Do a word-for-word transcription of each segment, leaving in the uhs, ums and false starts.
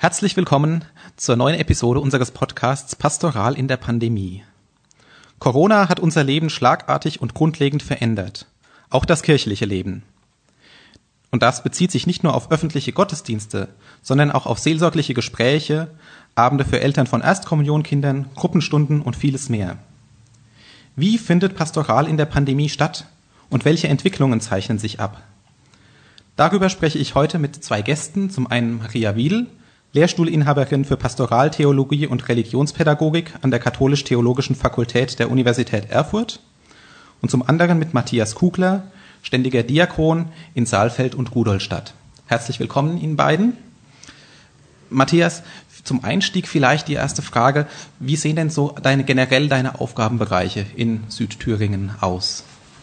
Herzlich willkommen zur neuen Episode unseres Podcasts Pastoral in der Pandemie. Corona hat unser Leben schlagartig und grundlegend verändert, auch das kirchliche Leben. Und das bezieht sich nicht nur auf öffentliche Gottesdienste, sondern auch auf seelsorgliche Gespräche, Abende für Eltern von Erstkommunionkindern, Gruppenstunden und vieles mehr. Wie findet Pastoral in der Pandemie statt und welche Entwicklungen zeichnen sich ab? Darüber spreche ich heute mit zwei Gästen, zum einen Maria Wiedl, Lehrstuhlinhaberin für Pastoraltheologie und Religionspädagogik an der Katholisch-Theologischen Fakultät der Universität Erfurt, und zum anderen mit Matthias Kugler, ständiger Diakon in Saalfeld und Rudolstadt. Herzlich willkommen Ihnen beiden. Matthias, zum Einstieg vielleicht die erste Frage: Wie sehen denn so deine, generell deine Aufgabenbereiche in Südthüringen aus?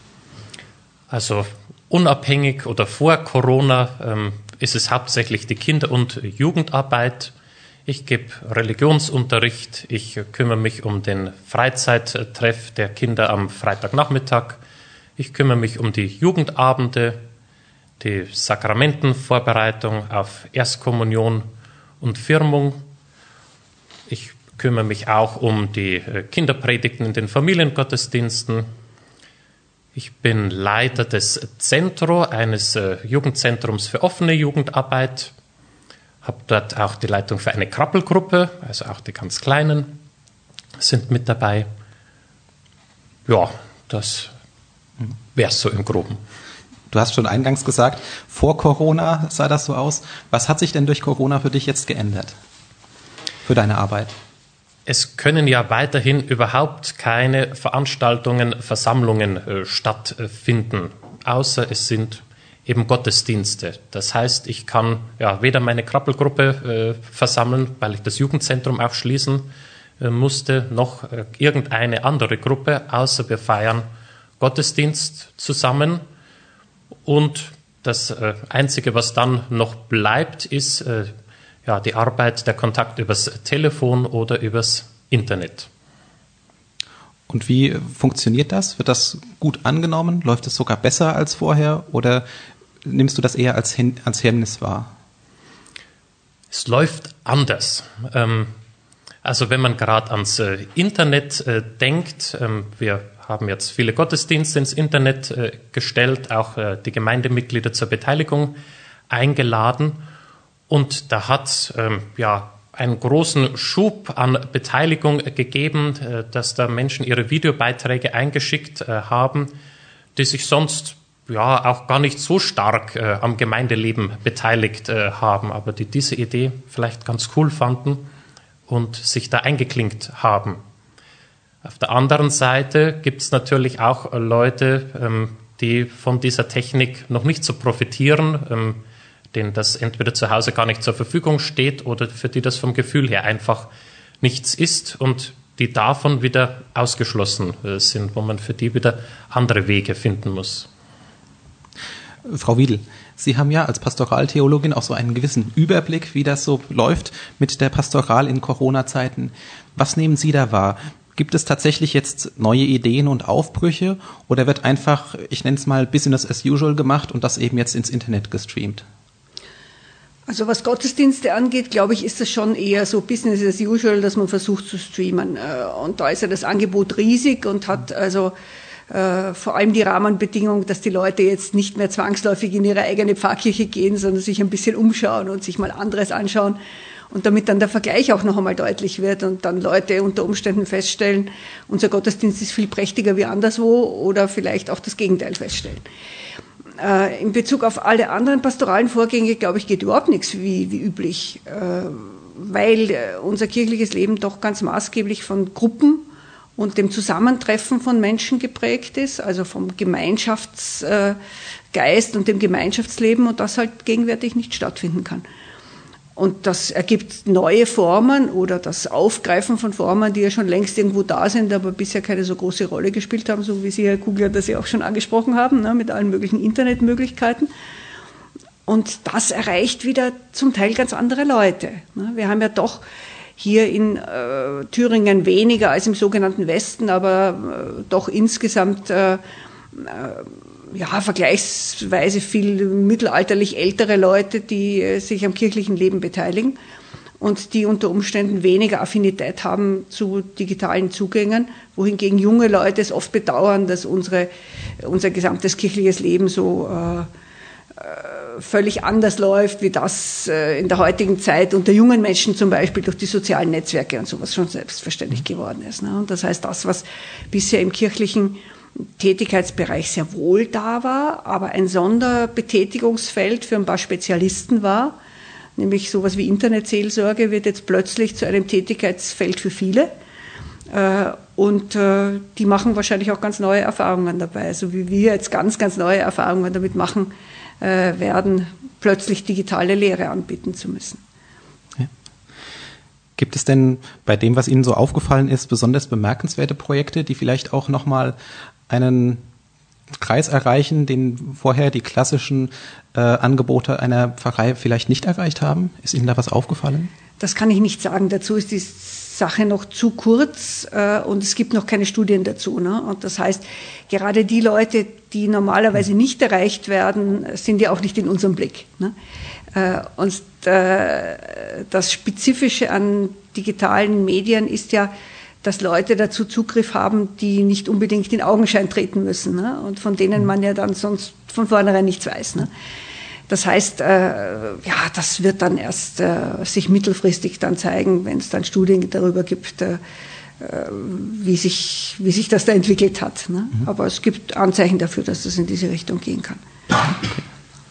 Also unabhängig oder vor Corona ähm, ist es hauptsächlich die Kinder- und Jugendarbeit. Ich gebe Religionsunterricht, ich kümmere mich um den Freizeittreff der Kinder am Freitagnachmittag. Ich kümmere mich um die Jugendabende, die Sakramentenvorbereitung auf Erstkommunion und Firmung. Ich kümmere mich auch um die Kinderpredigten in den Familiengottesdiensten. Ich bin Leiter des Zentro, eines Jugendzentrums für offene Jugendarbeit. Habe dort auch die Leitung für eine Krabbelgruppe, also auch die ganz Kleinen sind mit dabei. Ja, das wäre es so im Groben. Du hast schon eingangs gesagt, vor Corona sah das so aus. Was hat sich denn durch Corona für dich jetzt geändert? Für deine Arbeit? Es können ja weiterhin überhaupt keine Veranstaltungen, Versammlungen äh, stattfinden, außer es sind eben Gottesdienste. Das heißt, ich kann ja weder meine Krabbelgruppe äh, versammeln, weil ich das Jugendzentrum auch schließen äh, musste, noch äh, irgendeine andere Gruppe, außer wir feiern Gottesdienst zusammen. Und das äh, Einzige, was dann noch bleibt, ist äh, ja, die Arbeit, der Kontakt übers Telefon oder übers Internet. Und wie funktioniert das? Wird das gut angenommen? Läuft es sogar besser als vorher? Oder nimmst du das eher als, als Hemmnis wahr? Es läuft anders. Ähm, also wenn man gerade ans äh, Internet äh, denkt, ähm, wir haben jetzt viele Gottesdienste ins Internet äh, gestellt, auch äh, die Gemeindemitglieder zur Beteiligung eingeladen. Und da hat es ähm, ja, einen großen Schub an Beteiligung gegeben, äh, dass da Menschen ihre Videobeiträge eingeschickt äh, haben, die sich sonst ja auch gar nicht so stark äh, am Gemeindeleben beteiligt äh, haben, aber die diese Idee vielleicht ganz cool fanden und sich da eingeklinkt haben. Auf der anderen Seite gibt es natürlich auch Leute, ähm, die von dieser Technik noch nicht so profitieren, ähm, denen das entweder zu Hause gar nicht zur Verfügung steht oder für die das vom Gefühl her einfach nichts ist und die davon wieder ausgeschlossen sind, wo man für die wieder andere Wege finden muss. Frau Wiedl, Sie haben ja als Pastoraltheologin auch so einen gewissen Überblick, wie das so läuft mit der Pastoral in Corona-Zeiten. Was nehmen Sie da wahr? Gibt es tatsächlich jetzt neue Ideen und Aufbrüche oder wird einfach, ich nenne es mal, Business as usual gemacht und das eben jetzt ins Internet gestreamt? Also was Gottesdienste angeht, glaube ich, ist das schon eher so Business as usual, dass man versucht zu streamen. Und da ist ja das Angebot riesig und hat also äh, vor allem die Rahmenbedingung, dass die Leute jetzt nicht mehr zwangsläufig in ihre eigene Pfarrkirche gehen, sondern sich ein bisschen umschauen und sich mal anderes anschauen. Und damit dann der Vergleich auch noch einmal deutlich wird und dann Leute unter Umständen feststellen, unser Gottesdienst ist viel prächtiger wie anderswo oder vielleicht auch das Gegenteil feststellen. In Bezug auf alle anderen pastoralen Vorgänge, glaube ich, geht überhaupt nichts wie, wie üblich, weil unser kirchliches Leben doch ganz maßgeblich von Gruppen und dem Zusammentreffen von Menschen geprägt ist, also vom Gemeinschaftsgeist und dem Gemeinschaftsleben und das halt gegenwärtig nicht stattfinden kann. Und das ergibt neue Formen oder das Aufgreifen von Formen, die ja schon längst irgendwo da sind, aber bisher keine so große Rolle gespielt haben, so wie Sie, Herr Kugler, das ja auch schon angesprochen haben, ne, mit allen möglichen Internetmöglichkeiten. Und das erreicht wieder zum Teil ganz andere Leute. Ne. Wir haben ja doch hier in äh, Thüringen weniger als im sogenannten Westen, aber äh, doch insgesamt äh, äh, ja, vergleichsweise viel mittelalterlich ältere Leute, die äh, sich am kirchlichen Leben beteiligen. und die unter Umständen weniger Affinität haben zu digitalen Zugängen, wohingegen junge Leute es oft bedauern, dass unsere, unser gesamtes kirchliches Leben so äh, völlig anders läuft, wie das in der heutigen Zeit unter jungen Menschen zum Beispiel durch die sozialen Netzwerke und sowas schon selbstverständlich geworden ist. Und das heißt, das, was bisher im kirchlichen Tätigkeitsbereich sehr wohl da war, aber ein Sonderbetätigungsfeld für ein paar Spezialisten war, nämlich sowas wie Internetseelsorge, wird jetzt plötzlich zu einem Tätigkeitsfeld für viele. Und die machen wahrscheinlich auch ganz neue Erfahrungen dabei, also wie wir jetzt ganz, ganz neue Erfahrungen damit machen werden, plötzlich digitale Lehre anbieten zu müssen. Ja. Gibt es denn bei dem, was Ihnen so aufgefallen ist, besonders bemerkenswerte Projekte, die vielleicht auch nochmal einen Kreis erreichen, den vorher die klassischen äh, Angebote einer Pfarrei vielleicht nicht erreicht haben? Ist Ihnen da was aufgefallen? Das kann ich nicht sagen. Dazu ist die Sache noch zu kurz äh, und es gibt noch keine Studien dazu. Ne? Und das heißt, gerade die Leute, die normalerweise nicht erreicht werden, sind ja auch nicht in unserem Blick. Ne? Äh, und äh, das Spezifische an digitalen Medien ist ja, dass Leute dazu Zugriff haben, die nicht unbedingt in Augenschein treten müssen, ne? Und von denen man ja dann sonst von vornherein nichts weiß. Ne? Das heißt, äh, ja, das wird dann erst äh, sich mittelfristig dann zeigen, wenn es dann Studien darüber gibt, äh, wie sich, wie sich das da entwickelt hat. Ne? Mhm. Aber es gibt Anzeichen dafür, dass das in diese Richtung gehen kann. Okay.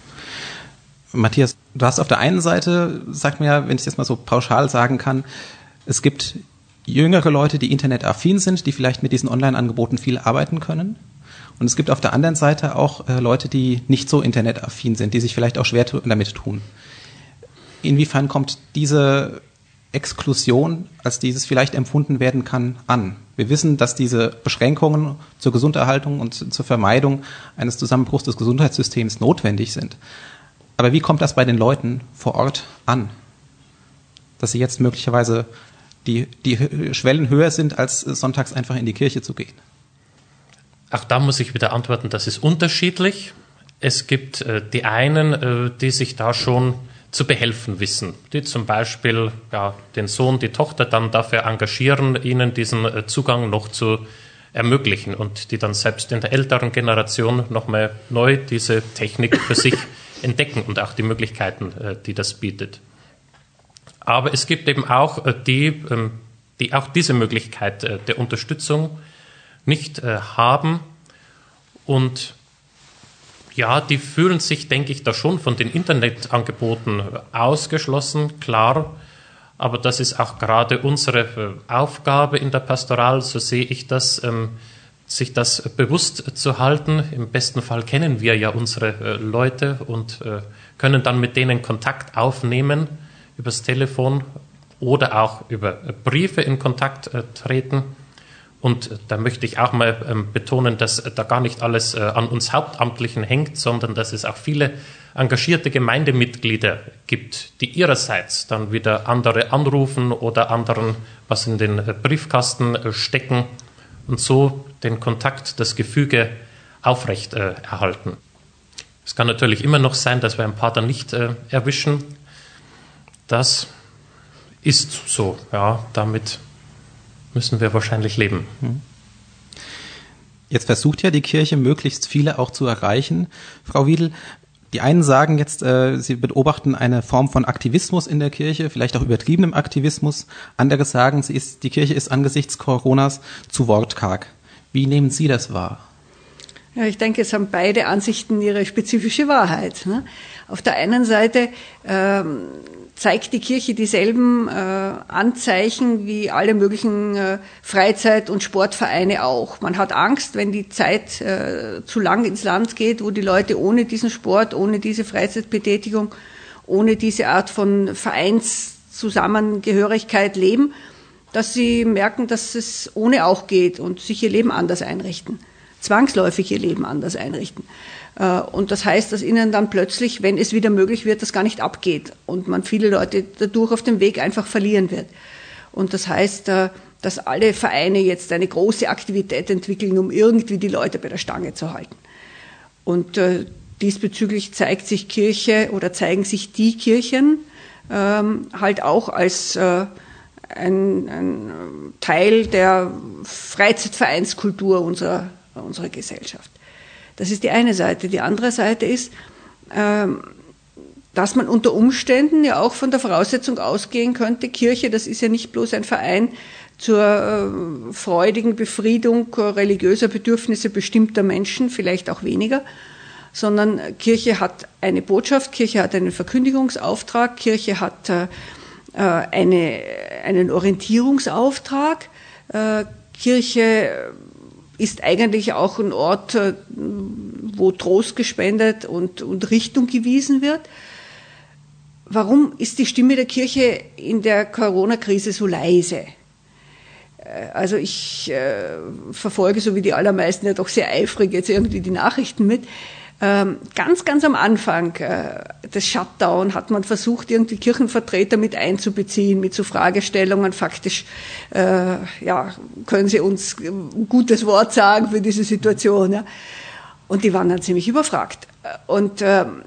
Matthias, du hast auf der einen Seite, sag mir, wenn ich das mal so pauschal sagen kann, es gibt jüngere Leute, die internetaffin sind, die vielleicht mit diesen Online-Angeboten viel arbeiten können. Und es gibt auf der anderen Seite auch äh, Leute, die nicht so internetaffin sind, die sich vielleicht auch schwer tu- damit tun. Inwiefern kommt diese Exklusion, als dieses vielleicht empfunden werden kann, an? Wir wissen, dass diese Beschränkungen zur Gesunderhaltung und zur Vermeidung eines Zusammenbruchs des Gesundheitssystems notwendig sind. Aber wie kommt das bei den Leuten vor Ort an? Dass sie jetzt möglicherweise die, die Schwellen höher sind, als sonntags einfach in die Kirche zu gehen? Auch da muss ich wieder antworten, das ist unterschiedlich. Es gibt äh, die einen, äh, die sich da schon zu behelfen wissen, die zum Beispiel ja, den Sohn, die Tochter dann dafür engagieren, ihnen diesen äh, Zugang noch zu ermöglichen und die dann selbst in der älteren Generation nochmal neu diese Technik für sich entdecken und auch die Möglichkeiten, äh, die das bietet. Aber es gibt eben auch äh, die, ähm, die auch diese Möglichkeit äh, der Unterstützung nicht äh, haben und ja, die fühlen sich, denke ich, da schon von den Internetangeboten ausgeschlossen, klar, aber das ist auch gerade unsere äh, Aufgabe in der Pastoral, so sehe ich das, ähm, sich das bewusst zu halten. Im besten Fall kennen wir ja unsere äh, Leute und äh, können dann mit denen Kontakt aufnehmen, übers Telefon oder auch über Briefe in Kontakt äh, treten. Und da möchte ich auch mal ähm, betonen, dass da gar nicht alles äh, an uns Hauptamtlichen hängt, sondern dass es auch viele engagierte Gemeindemitglieder gibt, die ihrerseits dann wieder andere anrufen oder anderen was in den äh, Briefkasten äh, stecken und so den Kontakt, das Gefüge aufrecht äh, erhalten. Es kann natürlich immer noch sein, dass wir einen Pater nicht äh, erwischen. Das ist so, ja, damit müssen wir wahrscheinlich leben. Jetzt versucht ja die Kirche, möglichst viele auch zu erreichen. Frau Wiedl, die einen sagen jetzt, äh, sie beobachten eine Form von Aktivismus in der Kirche, vielleicht auch übertriebenem Aktivismus. Andere sagen, sie ist, die Kirche ist angesichts Coronas zu wortkarg. Wie nehmen Sie das wahr? Ja, ich denke, es haben beide Ansichten ihre spezifische Wahrheit. Ne? Auf der einen Seite ähm, zeigt die Kirche dieselben äh, Anzeichen wie alle möglichen äh, Freizeit- und Sportvereine auch. Man hat Angst, wenn die Zeit äh, zu lang ins Land geht, wo die Leute ohne diesen Sport, ohne diese Freizeitbetätigung, ohne diese Art von Vereinszusammengehörigkeit leben, dass sie merken, dass es ohne auch geht und sich ihr Leben anders einrichten. Zwangsläufig ihr Leben anders einrichten. Und das heißt, dass ihnen dann plötzlich, wenn es wieder möglich wird, das gar nicht abgeht und man viele Leute dadurch auf dem Weg einfach verlieren wird. Und das heißt, dass alle Vereine jetzt eine große Aktivität entwickeln, um irgendwie die Leute bei der Stange zu halten. Und diesbezüglich zeigt sich Kirche oder zeigen sich die Kirchen, ähm, halt auch als äh, ein, ein Teil der Freizeitvereinskultur unserer, unserer Gesellschaft. Das ist die eine Seite. Die andere Seite ist, ähm, dass man unter Umständen ja auch von der Voraussetzung ausgehen könnte, Kirche, das ist ja nicht bloß ein Verein zur äh, freudigen Befriedung religiöser Bedürfnisse bestimmter Menschen, vielleicht auch weniger, sondern Kirche hat eine Botschaft, Kirche hat einen Verkündigungsauftrag, Kirche hat äh, eine, einen Orientierungsauftrag, äh, Kirche ist eigentlich auch ein Ort, äh, wo Trost gespendet und, und Richtung gewiesen wird. Warum ist die Stimme der Kirche in der Corona-Krise so leise? Also ich äh, verfolge, so wie die allermeisten, ja doch sehr eifrig jetzt irgendwie die Nachrichten mit. Ähm, ganz, ganz am Anfang äh, des Shutdown hat man versucht, irgendwie Kirchenvertreter mit einzubeziehen, mit so Fragestellungen. Faktisch, äh, ja, können Sie uns ein gutes Wort sagen für diese Situation? Ja? Und die waren dann ziemlich überfragt. Und ähm,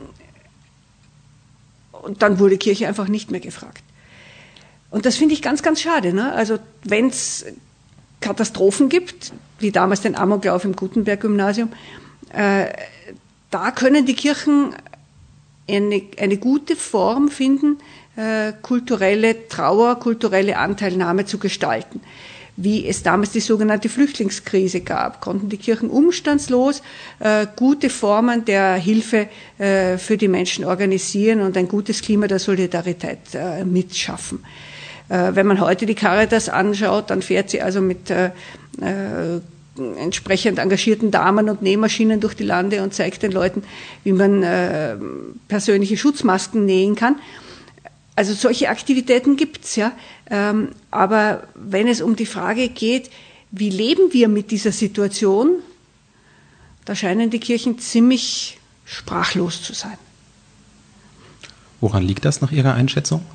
Und dann wurde Kirche einfach nicht mehr gefragt. Und das finde ich ganz, ganz schade. Ne? Also wenn es Katastrophen gibt, wie damals den Amoklauf im Gutenberg-Gymnasium, äh, da können die Kirchen eine, eine gute Form finden, äh, kulturelle Trauer, kulturelle Anteilnahme zu gestalten. Wie es damals die sogenannte Flüchtlingskrise gab, konnten die Kirchen umstandslos äh, gute Formen der Hilfe äh, für die Menschen organisieren und ein gutes Klima der Solidarität äh, mitschaffen. Äh, wenn man heute die Caritas anschaut, dann fährt sie also mit äh, äh, entsprechend engagierten Damen und Nähmaschinen durch die Lande und zeigt den Leuten, wie man äh, persönliche Schutzmasken nähen kann. Also solche Aktivitäten gibt's, ja. Ähm, aber wenn es um die Frage geht, wie leben wir mit dieser Situation, da scheinen die Kirchen ziemlich sprachlos zu sein. Woran liegt das nach Ihrer Einschätzung?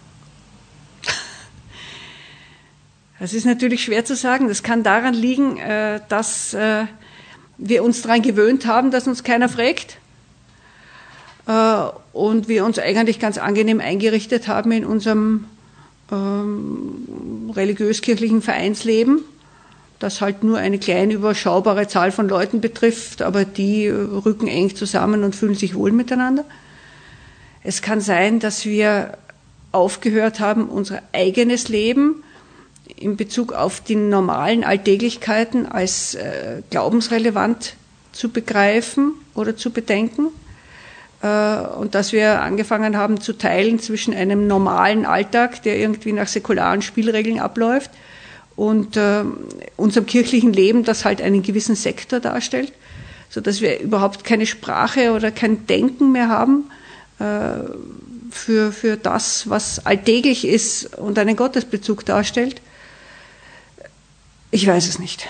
Das ist natürlich schwer zu sagen. Das kann daran liegen, äh, dass äh, wir uns daran gewöhnt haben, dass uns keiner fragt. Und wir uns eigentlich ganz angenehm eingerichtet haben in unserem ähm, religiös-kirchlichen Vereinsleben, das halt nur eine kleine, überschaubare Zahl von Leuten betrifft, aber die rücken eng zusammen und fühlen sich wohl miteinander. Es kann sein, dass wir aufgehört haben, unser eigenes Leben in Bezug auf die normalen Alltäglichkeiten als äh, glaubensrelevant zu begreifen oder zu bedenken. Und dass wir angefangen haben zu teilen zwischen einem normalen Alltag, der irgendwie nach säkularen Spielregeln abläuft, und äh, unserem kirchlichen Leben, das halt einen gewissen Sektor darstellt, sodass wir überhaupt keine Sprache oder kein Denken mehr haben äh, für, für das, was alltäglich ist und einen Gottesbezug darstellt. Ich weiß es nicht.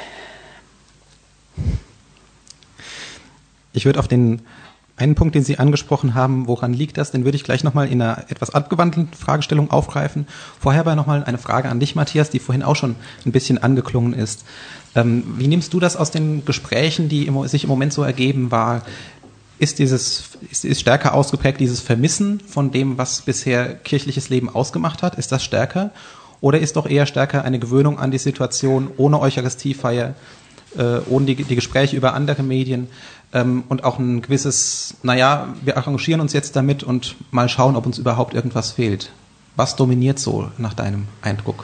Ich würde auf den einen Punkt, den Sie angesprochen haben, woran liegt das, den würde ich gleich nochmal in einer etwas abgewandelten Fragestellung aufgreifen. Vorher aber nochmal eine Frage an dich, Matthias, die vorhin auch schon ein bisschen angeklungen ist. Ähm, wie nimmst du das aus den Gesprächen, die im, sich im Moment so ergeben, wahr? Ist dieses, ist, ist stärker ausgeprägt dieses Vermissen von dem, was bisher kirchliches Leben ausgemacht hat? Ist das stärker? Oder ist doch eher stärker eine Gewöhnung an die Situation ohne Eucharistiefeier, äh, ohne die, die Gespräche über andere Medien? Ähm, und auch ein gewisses, naja, wir arrangieren uns jetzt damit und mal schauen, ob uns überhaupt irgendwas fehlt. Was dominiert so nach deinem Eindruck?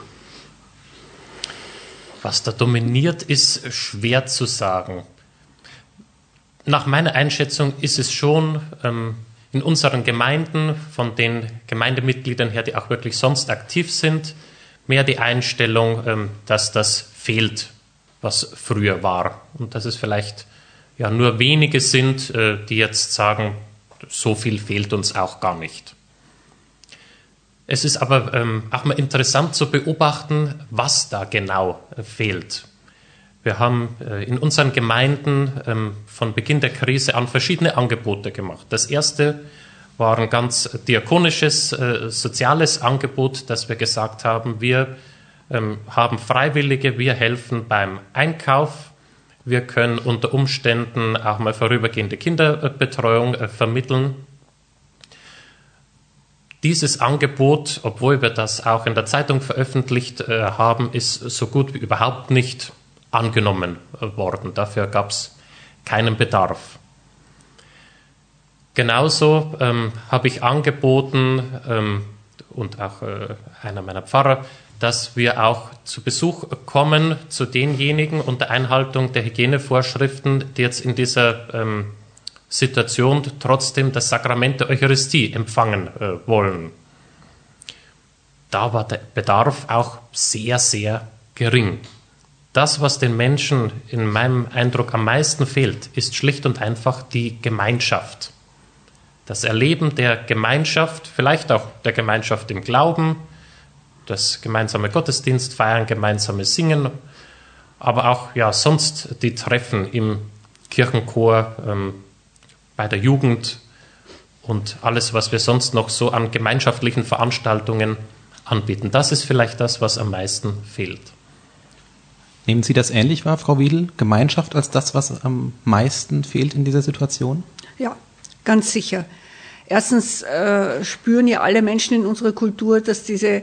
Was da dominiert, ist schwer zu sagen. Nach meiner Einschätzung ist es schon ähm, in unseren Gemeinden, von den Gemeindemitgliedern her, die auch wirklich sonst aktiv sind, mehr die Einstellung, ähm, dass das fehlt, was früher war. Und dass es vielleicht ja nur wenige sind, äh, die jetzt sagen, so viel fehlt uns auch gar nicht. Es ist aber ähm, auch mal interessant zu beobachten, was da genau äh, fehlt. Wir haben äh, in unseren Gemeinden ähm, von Beginn der Krise an verschiedene Angebote gemacht. Das erste war ein ganz diakonisches, äh, soziales Angebot, dass wir gesagt haben, wir ähm, haben Freiwillige, wir helfen beim Einkauf. Wir können unter Umständen auch mal vorübergehende Kinderbetreuung äh, vermitteln. dieses Angebot, obwohl wir das auch in der Zeitung veröffentlicht äh, haben, ist so gut wie überhaupt nicht angenommen worden. Dafür gab es keinen Bedarf. Genauso ähm, habe ich angeboten, ähm, und auch äh, einer meiner Pfarrer, dass wir auch zu Besuch kommen zu denjenigen unter Einhaltung der Hygienevorschriften, die jetzt in dieser ähm, Situation trotzdem das Sakrament der Eucharistie empfangen äh, wollen. Da war der Bedarf auch sehr, sehr gering. Das, was den Menschen in meinem Eindruck am meisten fehlt, ist schlicht und einfach die Gemeinschaft. Das Erleben der Gemeinschaft, vielleicht auch der Gemeinschaft im Glauben, das gemeinsame Gottesdienst feiern, gemeinsame Singen, aber auch ja, sonst die Treffen im Kirchenchor, ähm, bei der Jugend und alles, was wir sonst noch so an gemeinschaftlichen Veranstaltungen anbieten. Das ist vielleicht das, was am meisten fehlt. Nehmen Sie das ähnlich wahr, Frau Wiedl? Gemeinschaft als das, was am meisten fehlt in dieser Situation? Ja, ganz sicher. Erstens äh, spüren ja alle Menschen in unserer Kultur, dass diese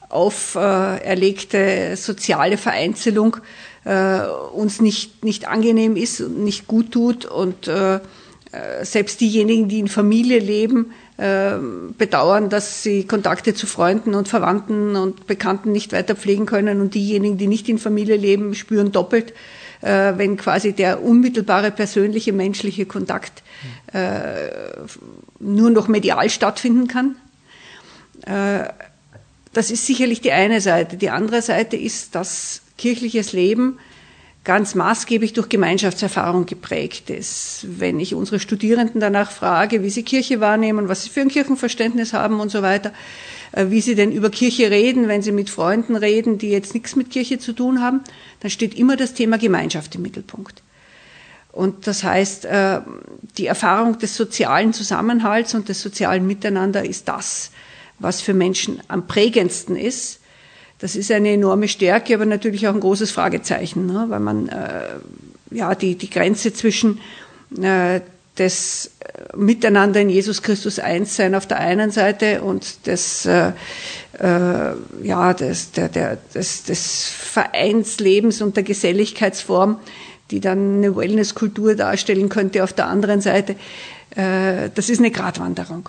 auferlegte soziale Vereinzelung äh, uns nicht, nicht angenehm ist und nicht gut tut. Und äh, selbst diejenigen, die in Familie leben, äh, bedauern, dass sie Kontakte zu Freunden und Verwandten und Bekannten nicht weiter pflegen können. Und diejenigen, die nicht in Familie leben, spüren doppelt, äh, wenn quasi der unmittelbare, persönliche, menschliche Kontakt äh, nur noch medial stattfinden kann. Äh, das ist sicherlich die eine Seite. Die andere Seite ist, dass kirchliches Leben ganz maßgeblich durch Gemeinschaftserfahrung geprägt ist. Wenn ich unsere Studierenden danach frage, wie sie Kirche wahrnehmen, was sie für ein Kirchenverständnis haben und so weiter, wie sie denn über Kirche reden, wenn sie mit Freunden reden, die jetzt nichts mit Kirche zu tun haben, dann steht immer das Thema Gemeinschaft im Mittelpunkt. Und das heißt, die Erfahrung des sozialen Zusammenhalts und des sozialen Miteinander ist das, was für Menschen am prägendsten ist. Das ist eine enorme Stärke, aber natürlich auch ein großes Fragezeichen, ne? Weil man äh, ja die, die Grenze zwischen äh, des Miteinander in Jesus Christus eins sein auf der einen Seite und des, äh, äh, ja, des, der, der, des, des Vereinslebens und der Geselligkeitsform, die dann eine Wellnesskultur darstellen könnte auf der anderen Seite, äh, das ist eine Gratwanderung.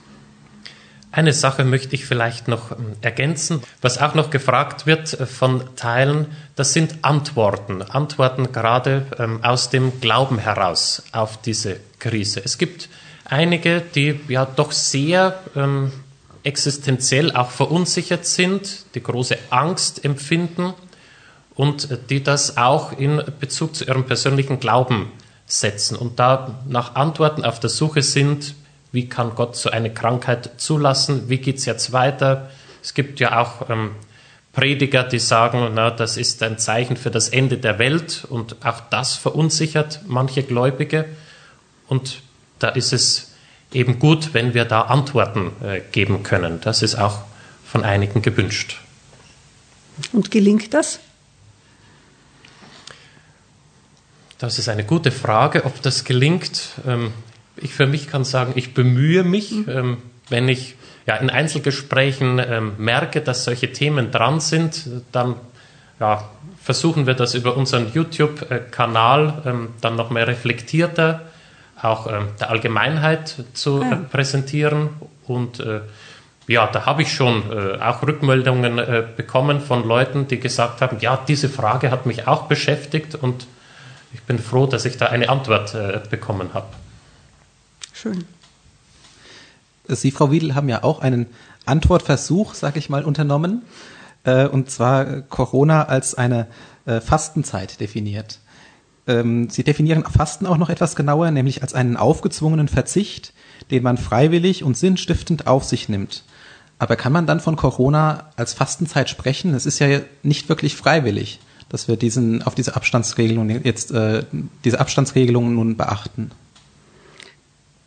Eine Sache möchte ich vielleicht noch ergänzen, was auch noch gefragt wird von Teilen, das sind Antworten, Antworten gerade ähm, aus dem Glauben heraus auf diese Krise. Es gibt einige, die ja doch sehr ähm, existenziell auch verunsichert sind, die große Angst empfinden und die das auch in Bezug zu ihrem persönlichen Glauben setzen und da nach Antworten auf der Suche sind. Wie kann Gott so eine Krankheit zulassen? Wie geht es jetzt weiter? Es gibt ja auch ähm, Prediger, die sagen, na, das ist ein Zeichen für das Ende der Welt. Und auch das verunsichert manche Gläubige. Und da ist es eben gut, wenn wir da Antworten äh, geben können. Das ist auch von einigen gewünscht. Und gelingt das? Das ist eine gute Frage, ob das gelingt. Ähm, Ich für mich kann sagen, ich bemühe mich, mhm. ähm, wenn ich ja, in Einzelgesprächen ähm, merke, dass solche Themen dran sind, dann ja, versuchen wir das über unseren YouTube-Kanal ähm, dann noch mehr reflektierter auch ähm, der Allgemeinheit zu ja. äh, präsentieren. Und äh, ja, da habe ich schon äh, auch Rückmeldungen äh, bekommen von Leuten, die gesagt haben, ja, diese Frage hat mich auch beschäftigt und ich bin froh, dass ich da eine Antwort äh, bekommen habe. Schön. Sie, Frau Wiedl, haben ja auch einen Antwortversuch, sag ich mal, unternommen, äh, und zwar Corona als eine äh, Fastenzeit definiert. Ähm, Sie definieren Fasten auch noch etwas genauer, nämlich als einen aufgezwungenen Verzicht, den man freiwillig und sinnstiftend auf sich nimmt. Aber kann man dann von Corona als Fastenzeit sprechen? Es ist ja nicht wirklich freiwillig, dass wir diesen auf diese Abstandsregelung jetzt äh, diese Abstandsregelungen nun beachten.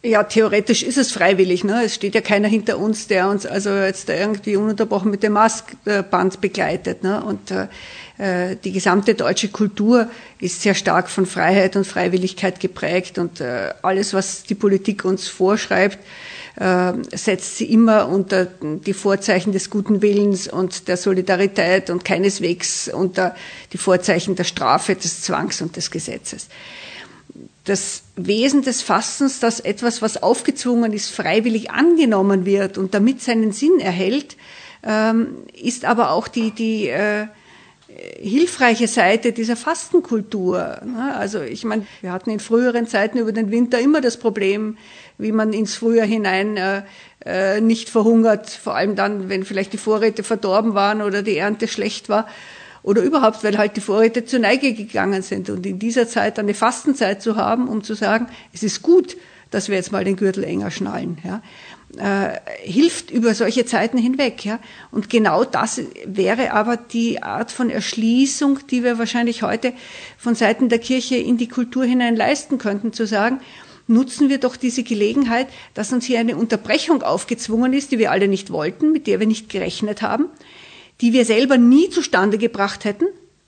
Ja, theoretisch ist es freiwillig. Ne? Es steht ja keiner hinter uns, der uns also jetzt irgendwie ununterbrochen mit dem Maßband begleitet. Ne? Und äh, die gesamte deutsche Kultur ist sehr stark von Freiheit und Freiwilligkeit geprägt. Und äh, alles, was die Politik uns vorschreibt, äh, setzt sie immer unter die Vorzeichen des guten Willens und der Solidarität und keineswegs unter die Vorzeichen der Strafe, des Zwangs und des Gesetzes. Das Wesen des Fastens, dass etwas, was aufgezwungen ist, freiwillig angenommen wird und damit seinen Sinn erhält, ähm, ist aber auch die, die äh, hilfreiche Seite dieser Fastenkultur. Also ich meine, wir hatten in früheren Zeiten über den Winter immer das Problem, wie man ins Frühjahr hinein äh, nicht verhungert, vor allem dann, wenn vielleicht die Vorräte verdorben waren oder die Ernte schlecht war. Oder überhaupt, weil halt die Vorräte zur Neige gegangen sind. Und in dieser Zeit eine Fastenzeit zu haben, um zu sagen, es ist gut, dass wir jetzt mal den Gürtel enger schnallen, ja, äh, hilft über solche Zeiten hinweg. Ja. Und genau das wäre aber die Art von Erschließung, die wir wahrscheinlich heute von Seiten der Kirche in die Kultur hinein leisten könnten, zu sagen, nutzen wir doch diese Gelegenheit, dass uns hier eine Unterbrechung aufgezwungen ist, die wir alle nicht wollten, mit der wir nicht gerechnet haben, die wir selber nie zustande gebracht hätten,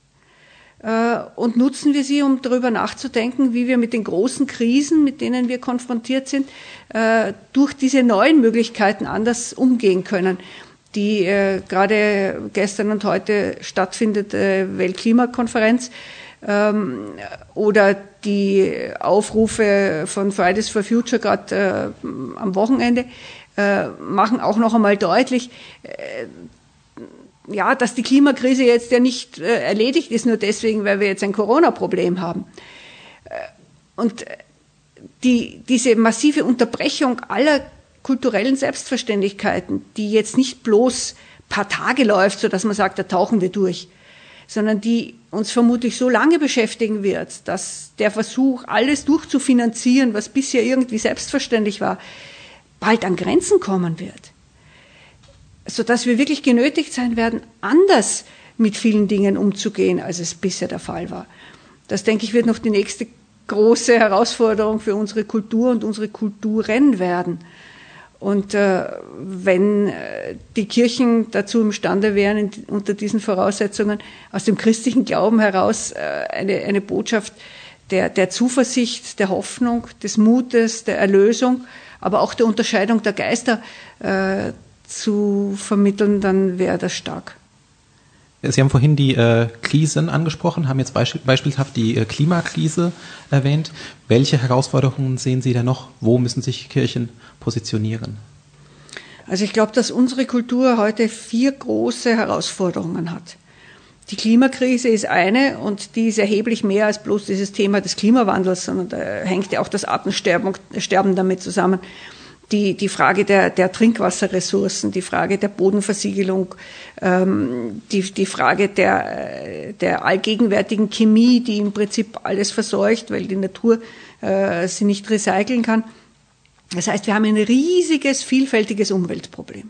äh, und nutzen wir sie, um darüber nachzudenken, wie wir mit den großen Krisen, mit denen wir konfrontiert sind, äh, durch diese neuen Möglichkeiten anders umgehen können, die äh, gerade gestern und heute stattfindet, äh, Weltklimakonferenz, ähm, oder die Aufrufe von Fridays for Future gerade äh, am Wochenende äh, machen auch noch einmal deutlich, äh, ja, dass die Klimakrise jetzt ja nicht äh, erledigt ist, nur deswegen, weil wir jetzt ein Corona-Problem haben. Äh, und die, diese massive Unterbrechung aller kulturellen Selbstverständlichkeiten, die jetzt nicht bloß ein paar Tage läuft, sodass man sagt, da tauchen wir durch, sondern die uns vermutlich so lange beschäftigen wird, dass der Versuch, alles durchzufinanzieren, was bisher irgendwie selbstverständlich war, bald an Grenzen kommen wird. Sodass wir wirklich genötigt sein werden, anders mit vielen Dingen umzugehen, als es bisher der Fall war. Das, denke ich, wird noch die nächste große Herausforderung für unsere Kultur und unsere Kulturen werden. Und äh, wenn äh, die Kirchen dazu imstande wären, in, unter diesen Voraussetzungen aus dem christlichen Glauben heraus äh, eine, eine Botschaft der, der Zuversicht, der Hoffnung, des Mutes, der Erlösung, aber auch der Unterscheidung der Geister äh, zu vermitteln, dann wäre das stark. Sie haben vorhin die äh, Krisen angesprochen, haben jetzt beisp- beispielhaft die äh, Klimakrise erwähnt. Welche Herausforderungen sehen Sie da noch? Wo müssen sich Kirchen positionieren? Also ich glaube, dass unsere Kultur heute vier große Herausforderungen hat. Die Klimakrise ist eine und die ist erheblich mehr als bloß dieses Thema des Klimawandels, sondern da hängt ja auch das Artensterben Sterben damit zusammen. Die, die Frage der, der Trinkwasserressourcen, die Frage der Bodenversiegelung, ähm, die, die Frage der, der allgegenwärtigen Chemie, die im Prinzip alles verseucht, weil die Natur äh, sie nicht recyceln kann. Das heißt, wir haben ein riesiges, vielfältiges Umweltproblem,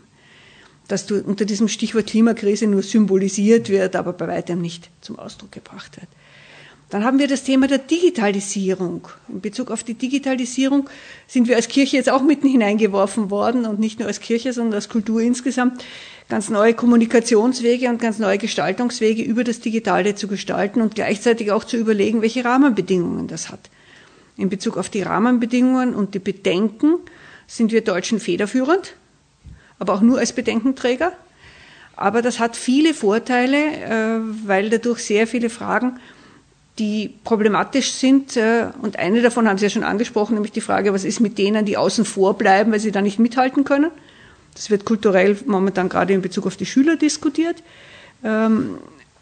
das unter diesem Stichwort Klimakrise nur symbolisiert wird, aber bei weitem nicht zum Ausdruck gebracht wird. Dann haben wir das Thema der Digitalisierung. In Bezug auf die Digitalisierung sind wir als Kirche jetzt auch mitten hineingeworfen worden und nicht nur als Kirche, sondern als Kultur insgesamt, ganz neue Kommunikationswege und ganz neue Gestaltungswege über das Digitale zu gestalten und gleichzeitig auch zu überlegen, welche Rahmenbedingungen das hat. In Bezug auf die Rahmenbedingungen und die Bedenken sind wir Deutschen federführend, aber auch nur als Bedenkenträger. Aber das hat viele Vorteile, weil dadurch sehr viele Fragen, die problematisch sind, und eine davon haben Sie ja schon angesprochen, nämlich die Frage, was ist mit denen, die außen vor bleiben, weil sie da nicht mithalten können. Das wird kulturell momentan gerade in Bezug auf die Schüler diskutiert, ähm,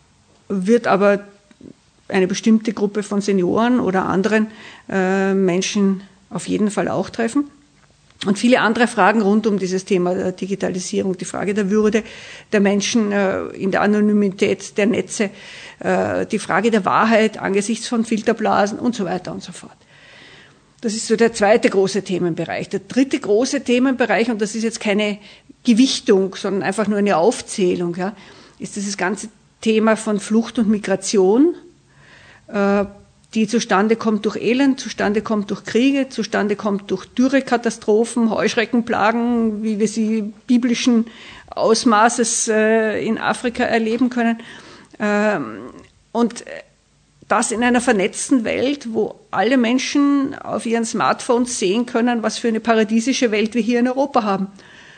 wird aber eine bestimmte Gruppe von Senioren oder anderen äh, Menschen auf jeden Fall auch treffen. Und viele andere Fragen rund um dieses Thema der Digitalisierung, die Frage der Würde der Menschen äh, in der Anonymität der Netze, äh, die Frage der Wahrheit angesichts von Filterblasen und so weiter und so fort. Das ist so der zweite große Themenbereich. Der dritte große Themenbereich, und das ist jetzt keine Gewichtung, sondern einfach nur eine Aufzählung, ja, ist dieses ganze Thema von Flucht und Migration. Äh, die zustande kommt durch Elend, zustande kommt durch Kriege, zustande kommt durch Dürrekatastrophen, Heuschreckenplagen, wie wir sie biblischen Ausmaßes äh, in Afrika erleben können. Ähm, und das in einer vernetzten Welt, wo alle Menschen auf ihren Smartphones sehen können, was für eine paradiesische Welt wir hier in Europa haben.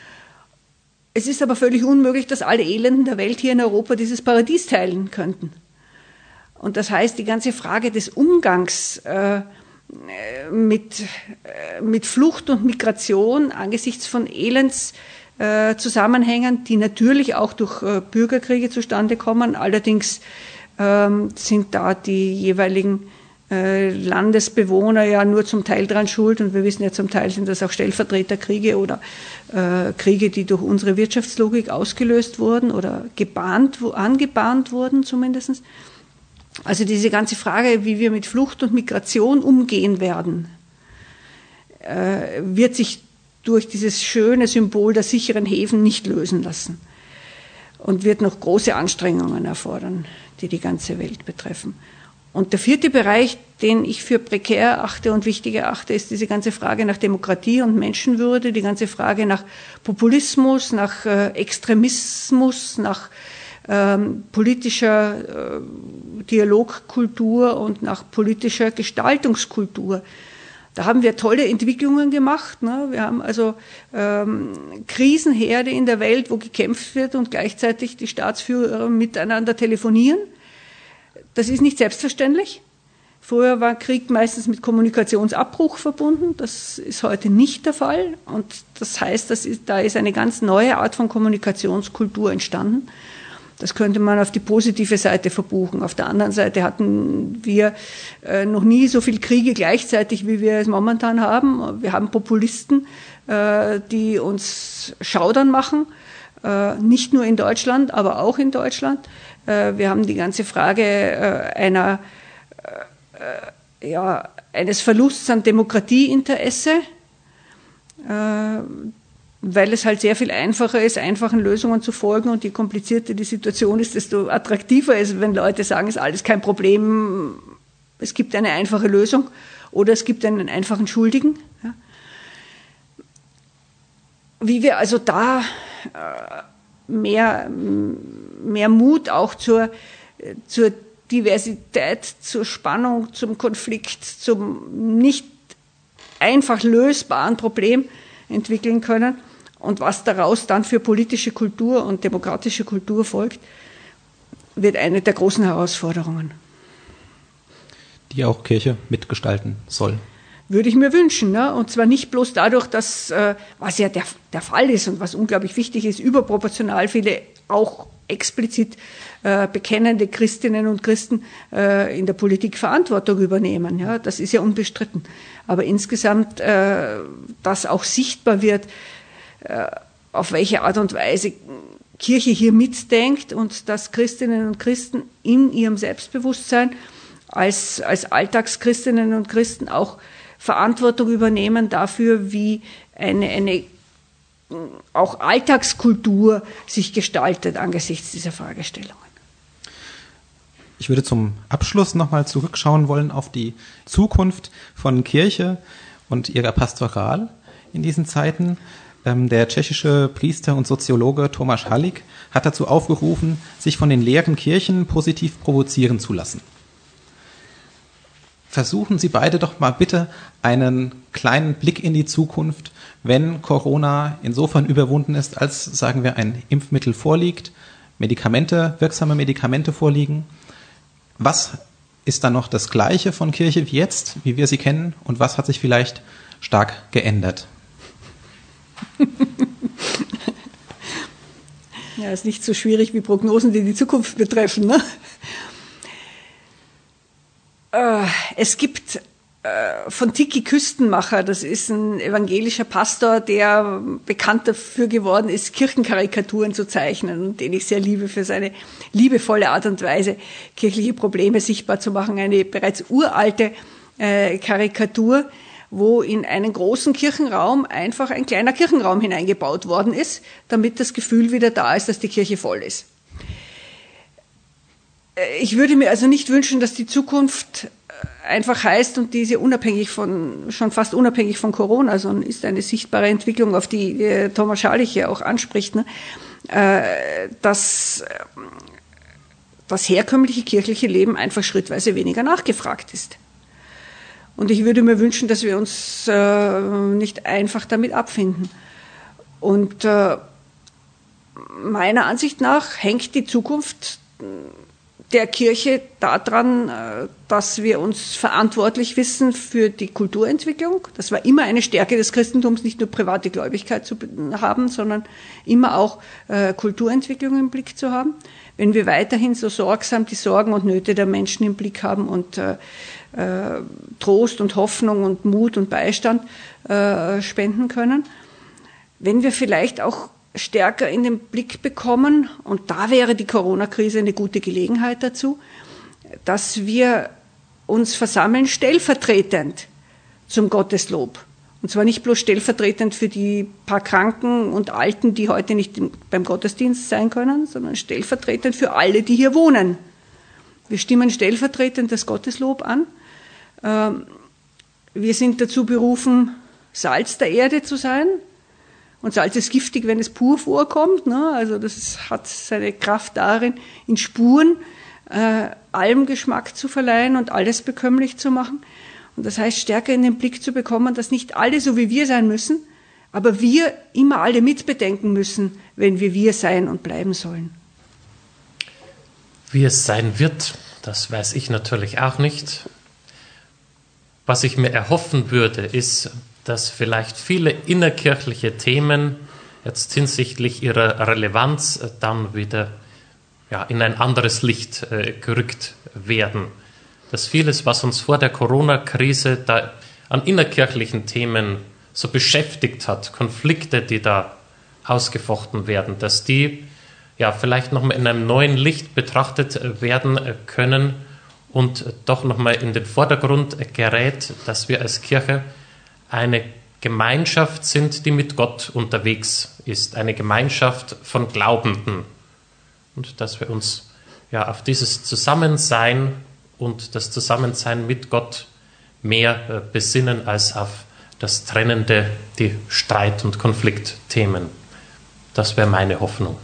Es ist aber völlig unmöglich, dass alle Elenden der Welt hier in Europa dieses Paradies teilen könnten. Und das heißt, die ganze Frage des Umgangs äh, mit, äh, mit Flucht und Migration angesichts von Elendszusammenhängen, äh, die natürlich auch durch äh, Bürgerkriege zustande kommen, allerdings ähm, sind da die jeweiligen äh, Landesbewohner ja nur zum Teil dran schuld, und wir wissen ja, zum Teil sind das auch Stellvertreterkriege oder äh, Kriege, die durch unsere Wirtschaftslogik ausgelöst wurden oder gebahnt, wo, angebahnt wurden zumindest. Also diese ganze Frage, wie wir mit Flucht und Migration umgehen werden, äh, wird sich durch dieses schöne Symbol der sicheren Häfen nicht lösen lassen und wird noch große Anstrengungen erfordern, die die ganze Welt betreffen. Und der vierte Bereich, den ich für prekär erachte und wichtig erachte, ist diese ganze Frage nach Demokratie und Menschenwürde, die ganze Frage nach Populismus, nach äh, Extremismus, nach ähm, politischer äh, Dialogkultur und nach politischer Gestaltungskultur. Da haben wir tolle Entwicklungen gemacht. Ne? Wir haben also ähm, Krisenherde in der Welt, wo gekämpft wird und gleichzeitig die Staatsführer miteinander telefonieren. Das ist nicht selbstverständlich. Früher war Krieg meistens mit Kommunikationsabbruch verbunden. Das ist heute nicht der Fall. Und das heißt, das ist, da ist eine ganz neue Art von Kommunikationskultur entstanden. Das könnte man auf die positive Seite verbuchen. Auf der anderen Seite hatten wir äh, noch nie so viele Kriege gleichzeitig, wie wir es momentan haben. Wir haben Populisten, äh, die uns schaudern machen, äh, nicht nur in Deutschland, aber auch in Deutschland. Äh, wir haben die ganze Frage äh, einer, äh, ja, eines Verlusts an Demokratieinteresse, äh, weil es halt sehr viel einfacher ist, einfachen Lösungen zu folgen, und je komplizierter die Situation ist, desto attraktiver ist, wenn Leute sagen, es ist alles kein Problem, es gibt eine einfache Lösung oder es gibt einen einfachen Schuldigen. Ja. Wie wir also da äh, mehr, mehr Mut auch zur, zur Diversität, zur Spannung, zum Konflikt, zum nicht einfach lösbaren Problem entwickeln können. Und was daraus dann für politische Kultur und demokratische Kultur folgt, wird eine der großen Herausforderungen. Die auch Kirche mitgestalten soll. Würde ich mir wünschen. Ne? Und zwar nicht bloß dadurch, dass, äh, was ja der, der Fall ist und was unglaublich wichtig ist, überproportional viele auch explizit äh, bekennende Christinnen und Christen äh, in der Politik Verantwortung übernehmen. Ja? Das ist ja unbestritten. Aber insgesamt, äh, dass auch sichtbar wird, äh, auf welche Art und Weise Kirche hier mitdenkt und dass Christinnen und Christen in ihrem Selbstbewusstsein als, als Alltagschristinnen und Christen auch Verantwortung übernehmen dafür, wie eine, eine auch Alltagskultur sich gestaltet angesichts dieser Fragestellungen. Ich würde zum Abschluss nochmal zurückschauen wollen auf die Zukunft von Kirche und ihrer Pastoral in diesen Zeiten. Der tschechische Priester und Soziologe Tomáš Halík hat dazu aufgerufen, sich von den leeren Kirchen positiv provozieren zu lassen. Versuchen Sie beide doch mal bitte einen kleinen Blick in die Zukunft, wenn Corona insofern überwunden ist, als, sagen wir, ein Impfmittel vorliegt, Medikamente, wirksame Medikamente vorliegen. Was ist dann noch das Gleiche von Kirche wie jetzt, wie wir sie kennen, und was hat sich vielleicht stark geändert? Ja, ist nicht so schwierig wie Prognosen, die die Zukunft betreffen. Ne? Äh, es gibt äh, von Tiki Küstenmacher, das ist ein evangelischer Pastor, der bekannt dafür geworden ist, Kirchenkarikaturen zu zeichnen, und den ich sehr liebe für seine liebevolle Art und Weise, kirchliche Probleme sichtbar zu machen. Eine bereits uralte äh, Karikatur, wo in einen großen Kirchenraum einfach ein kleiner Kirchenraum hineingebaut worden ist, damit das Gefühl wieder da ist, dass die Kirche voll ist. Ich würde mir also nicht wünschen, dass die Zukunft einfach heißt, und diese unabhängig von, schon fast unabhängig von Corona, sondern ist eine sichtbare Entwicklung, auf die äh, Thomas Scharlich ja auch anspricht, ne? äh, dass das herkömmliche kirchliche Leben einfach schrittweise weniger nachgefragt ist. Und ich würde mir wünschen, dass wir uns äh, nicht einfach damit abfinden. Und äh, meiner Ansicht nach hängt die Zukunft der Kirche daran, dass wir uns verantwortlich wissen für die Kulturentwicklung. Das war immer eine Stärke des Christentums, nicht nur private Gläubigkeit zu haben, sondern immer auch äh, Kulturentwicklung im Blick zu haben. Wenn wir weiterhin so sorgsam die Sorgen und Nöte der Menschen im Blick haben und äh, äh, Trost und Hoffnung und Mut und Beistand äh, spenden können, wenn wir vielleicht auch stärker in den Blick bekommen, und da wäre die Corona-Krise eine gute Gelegenheit dazu, dass wir uns versammeln stellvertretend zum Gotteslob. Und zwar nicht bloß stellvertretend für die paar Kranken und Alten, die heute nicht beim Gottesdienst sein können, sondern stellvertretend für alle, die hier wohnen. Wir stimmen stellvertretend das Gotteslob an. Wir sind dazu berufen, Salz der Erde zu sein. Und Salz ist giftig, wenn es pur vorkommt. Ne? Also das hat seine Kraft darin, in Spuren äh, allem Geschmack zu verleihen und alles bekömmlich zu machen. Und das heißt, stärker in den Blick zu bekommen, dass nicht alle so wie wir sein müssen, aber wir immer alle mitbedenken müssen, wenn wir wir sein und bleiben sollen. Wie es sein wird, das weiß ich natürlich auch nicht. Was ich mir erhoffen würde, ist, dass vielleicht viele innerkirchliche Themen jetzt hinsichtlich ihrer Relevanz dann wieder ja, in ein anderes Licht äh, gerückt werden. Dass vieles, was uns vor der Corona-Krise da an innerkirchlichen Themen so beschäftigt hat, Konflikte, die da ausgefochten werden, dass die ja vielleicht nochmal in einem neuen Licht betrachtet werden können und doch nochmal in den Vordergrund gerät, dass wir als Kirche eine Gemeinschaft sind, die mit Gott unterwegs ist, eine Gemeinschaft von Glaubenden. Und dass wir uns ja auf dieses Zusammensein und das Zusammensein mit Gott mehr äh, besinnen als auf das Trennende, die Streit- und Konfliktthemen. Das wäre meine Hoffnung.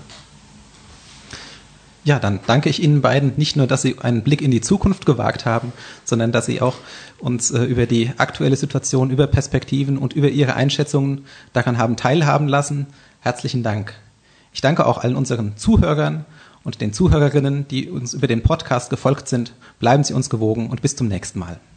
Ja, dann danke ich Ihnen beiden nicht nur, dass Sie einen Blick in die Zukunft gewagt haben, sondern dass Sie auch uns äh, über die aktuelle Situation, über Perspektiven und über Ihre Einschätzungen daran haben teilhaben lassen. Herzlichen Dank. Ich danke auch allen unseren Zuhörern und den Zuhörerinnen, die uns über den Podcast gefolgt sind. Bleiben Sie uns gewogen und bis zum nächsten Mal.